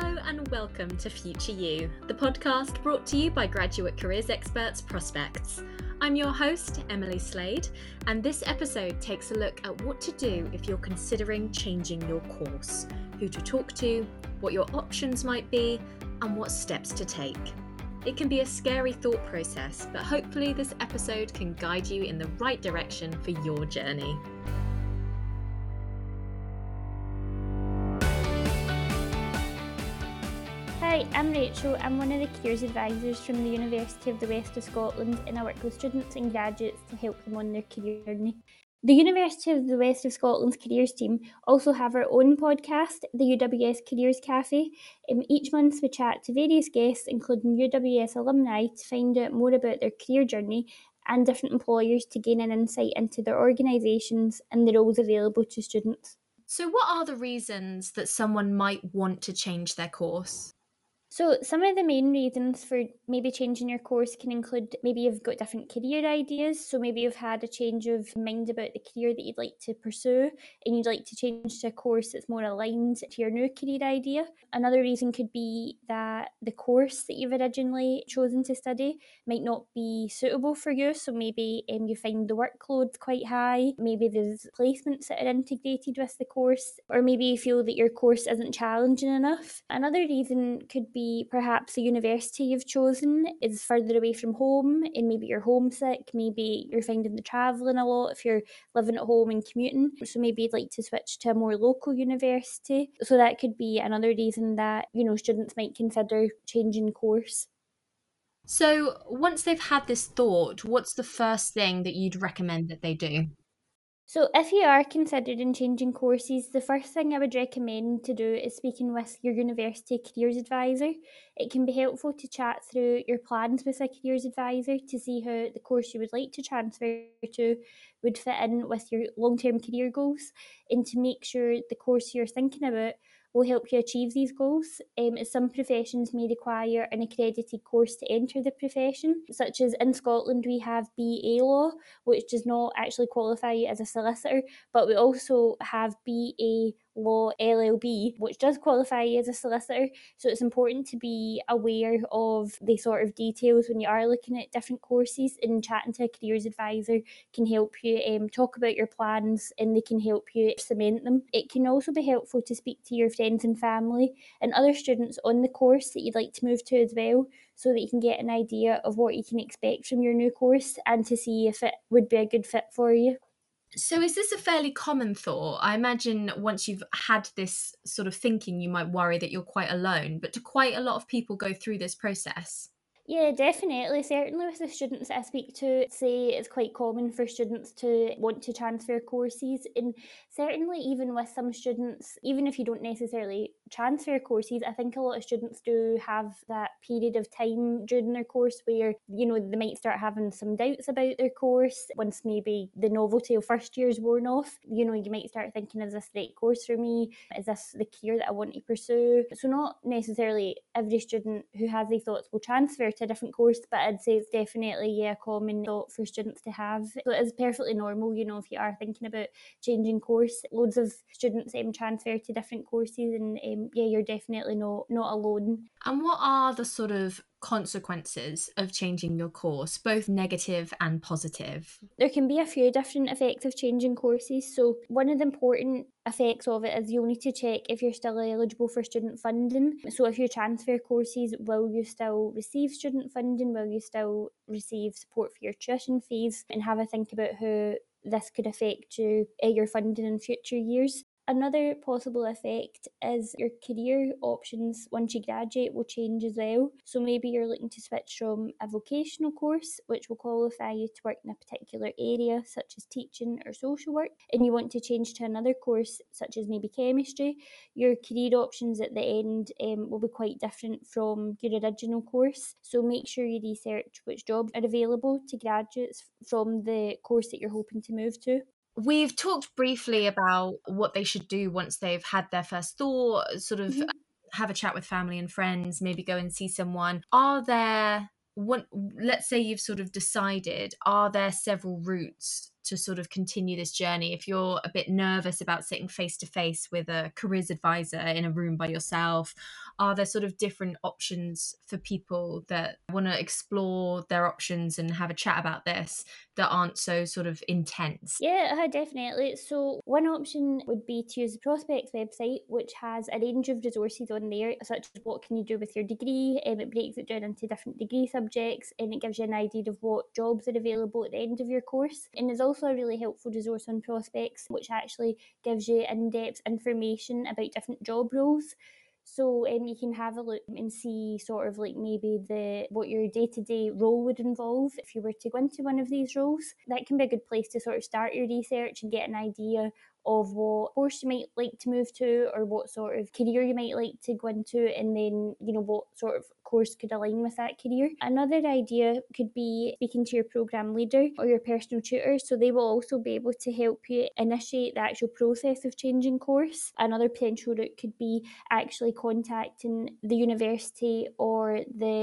Hello and welcome to Future You, the podcast brought to you by graduate careers experts Prospects. I'm your host, Emily Slade, and this episode takes a look at what to do if you're considering changing your course, who to talk to, what your options might be, and what steps to take. It can be a scary thought process, but hopefully this episode can guide you in the right direction for your journey. Hi, I'm Rachel. I'm one of the careers advisors from the University of the West of Scotland, and I work with students and graduates to help them on their career journey. The University of the West of Scotland's careers team also have our own podcast, the UWS Careers Cafe. Each month we chat to various guests, including UWS alumni, to find out more about their career journey and different employers to gain an insight into their organisations and the roles available to students. So what are the reasons that someone might want to change their course? So some of the main reasons for maybe changing your course can include maybe you've got different career ideas. So maybe you've had a change of mind about the career that you'd like to pursue and you'd like to change to a course that's more aligned to your new career idea. Another reason could be that the course that you've originally chosen to study might not be suitable for you. So maybe you find the workload quite high, maybe there's placements that are integrated with the course, or maybe you feel that your course isn't challenging enough. Another reason could be perhaps the university you've chosen is further away from home and maybe you're homesick, maybe you're finding the travelling a lot if you're living at home and commuting, so maybe you'd like to switch to a more local university. So that could be another reason that students might consider changing course. So once they've had this thought, what's the first thing that you'd recommend that they do? So if you are considering changing courses, the first thing I would recommend to do is speaking with your university careers advisor. It can be helpful to chat through your plans with a careers advisor to see how the course you would like to transfer to would fit in with your long-term career goals, and to make sure the course you're thinking about will help you achieve these goals. As some professions may require an accredited course to enter the profession, such as in Scotland we have BA Law, which does not actually qualify you as a solicitor, but we also have BA Law LLB, which does qualify you as a solicitor. So it's important to be aware of the sort of details when you are looking at different courses, and chatting to a careers advisor can help you talk about your plans, and they can help you cement them. It can also be helpful to speak to your friends and family and other students on the course that you'd like to move to as well, so that you can get an idea of what you can expect from your new course and to see if it would be a good fit for you. So is this a fairly common thought? I imagine once you've had this sort of thinking, you might worry that you're quite alone, but do quite a lot of people go through this process? Yeah, definitely. Certainly with the students that I speak to, say it's quite common for students to want to transfer courses. And certainly even with some students, even if you don't necessarily transfer courses, I think a lot of students do have that period of time during their course where, they might start having some doubts about their course once maybe the novelty of first year's worn off. You might start thinking, is this the right course for me? Is this the career that I want to pursue? So not necessarily every student who has these thoughts will transfer to a different course, but I'd say it's definitely a common thought for students to have. So it is perfectly normal, if you are thinking about changing course. Loads of students transfer to different courses, and you're definitely not alone. And what are the sort of consequences of changing your course, both negative and positive? There can be a few different effects of changing courses. So one of the important effects of it is you'll need to check if you're still eligible for student funding. So if you transfer courses, will you still receive student funding? Will you still receive support for your tuition fees? And have a think about how this could affect your funding in future years. Another possible effect is your career options once you graduate will change as well. So maybe you're looking to switch from a vocational course, which will qualify you to work in a particular area, such as teaching or social work, and you want to change to another course, such as maybe chemistry. Your career options at the end will be quite different from your original course. So make sure you research which jobs are available to graduates from the course that you're hoping to move to. We've talked briefly about what they should do once they've had their first thought, sort of have a chat with family and friends, maybe go and see someone. Let's say you've sort of decided, are there several routes to sort of continue this journey, if you're a bit nervous about sitting face to face with a careers advisor in a room by yourself, are there sort of different options for people that want to explore their options and have a chat about this that aren't so sort of intense? Yeah, definitely. So one option would be to use the Prospects website, which has a range of resources on there, such as what can you do with your degree. It breaks it down into different degree subjects, and it gives you an idea of what jobs are available at the end of your course. And there's also a really helpful resource on Prospects, which actually gives you in-depth information about different job roles. So you can have a look and see sort of like maybe what your day-to-day role would involve if you were to go into one of these roles. That can be a good place to sort of start your research and get an idea of what course you might like to move to, or what sort of career you might like to go into, and then what sort of course could align with that career. Another idea could be speaking to your program leader or your personal tutor, so they will also be able to help you initiate the actual process of changing course. Another potential route could be actually contacting the university, or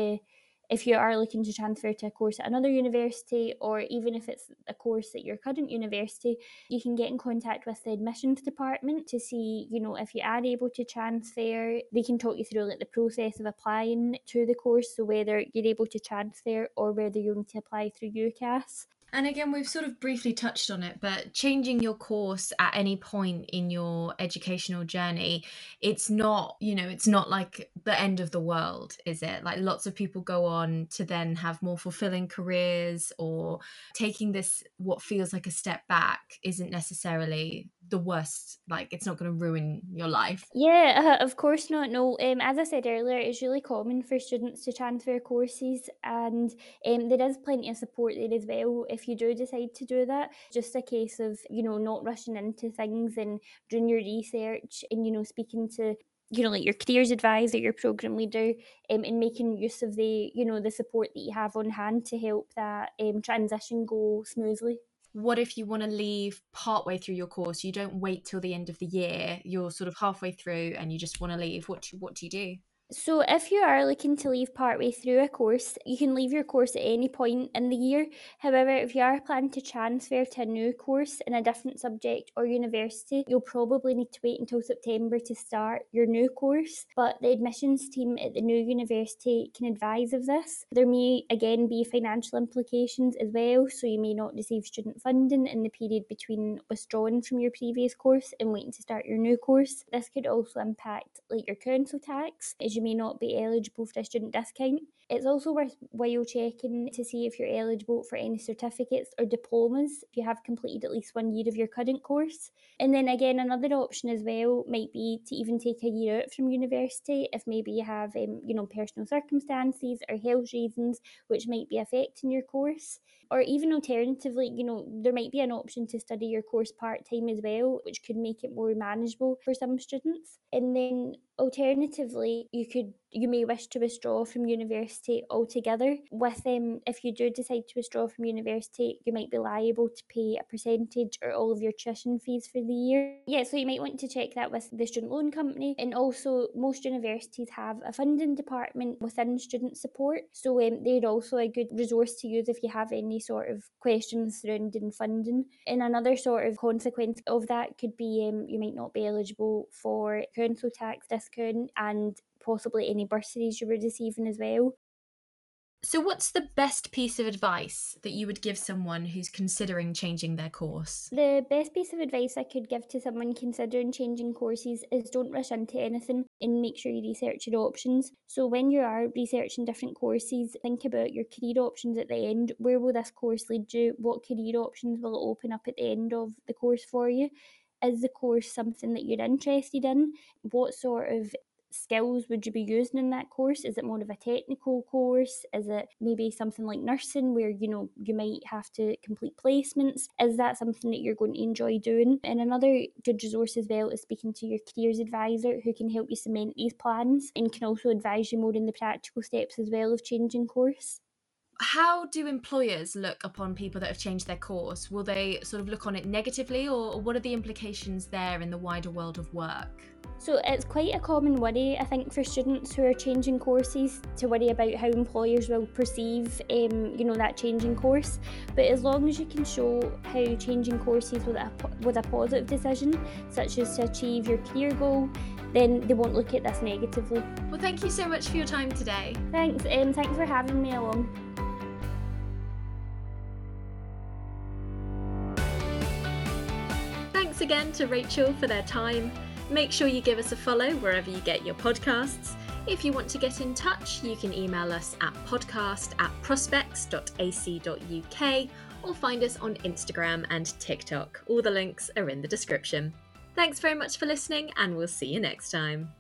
if you are looking to transfer to a course at another university, or even if it's a course at your current university, you can get in contact with the admissions department to see, if you are able to transfer. They can talk you through like the process of applying to the course, so whether you're able to transfer or whether you're going to apply through UCAS. And again, we've sort of briefly touched on it, but changing your course at any point in your educational journey, it's not, it's not like the end of the world, is it? Like lots of people go on to then have more fulfilling careers, or taking this, what feels like a step back, isn't necessarily the worst. Like it's not going to ruin your life. Yeah, of course not. No, as I said earlier, it's really common for students to transfer courses, and there is plenty of support there as well if you do decide to do that. Just a case of not rushing into things and doing your research, and speaking to like your careers advisor, your program leader, and making use of the support that you have on hand to help that transition go smoothly. What if you want to leave partway through your course? You don't wait till the end of the year. You're sort of halfway through and you just want to leave. What do you do? So, if you are looking to leave partway through a course, you can leave your course at any point in the year. However, if you are planning to transfer to a new course in a different subject or university, you'll probably need to wait until September to start your new course. But the admissions team at the new university can advise of this. There may again be financial implications as well, so you may not receive student funding in the period between withdrawing from your previous course and waiting to start your new course. This could also impact like your council tax, as you may not be eligible for a student discount. It's also worthwhile checking to see if you're eligible for any certificates or diplomas if you have completed at least 1 year of your current course. And then again, another option as well might be to even take a year out from university if maybe you have, personal circumstances or health reasons which might be affecting your course. Or even alternatively, there might be an option to study your course part-time as well, which could make it more manageable for some students. And then alternatively, you may wish to withdraw from university altogether. With if you do decide to withdraw from university, you might be liable to pay a percentage or all of your tuition fees for the year. Yeah, so you might want to check that with the student loan company. And also, most universities have a funding department within student support, so they're also a good resource to use if you have any sort of questions surrounding funding. And another sort of consequence of that could be you might not be eligible for council tax discount and possibly any bursaries you were receiving as well. So, what's the best piece of advice that you would give someone who's considering changing their course? The best piece of advice I could give to someone considering changing courses is don't rush into anything and make sure you research your options. So, when you are researching different courses, think about your career options at the end. Where will this course lead you? What career options will it open up at the end of the course for you? Is the course something that you're interested in? What sort of skills would you be using in that course? Is it more of a technical course? Is it maybe something like nursing where you might have to complete placements? Is that something that you're going to enjoy doing? And another good resource as well is speaking to your careers advisor, who can help you cement these plans and can also advise you more in the practical steps as well of changing course. How do employers look upon people that have changed their course? Will they sort of look on it negatively, or what are the implications there in the wider world of work? So it's quite a common worry, I think, for students who are changing courses to worry about how employers will perceive, that changing course. But as long as you can show how changing courses with a positive decision, such as to achieve your career goal, then they won't look at this negatively. Well, thank you so much for your time today. Thanks. Thanks for having me along. Thanks again to Rachel for their time. Make sure you give us a follow wherever you get your podcasts. If you want to get in touch, you can email us at podcast@prospects.ac.uk or find us on Instagram and TikTok. All the links are in the description. Thanks very much for listening, and we'll see you next time.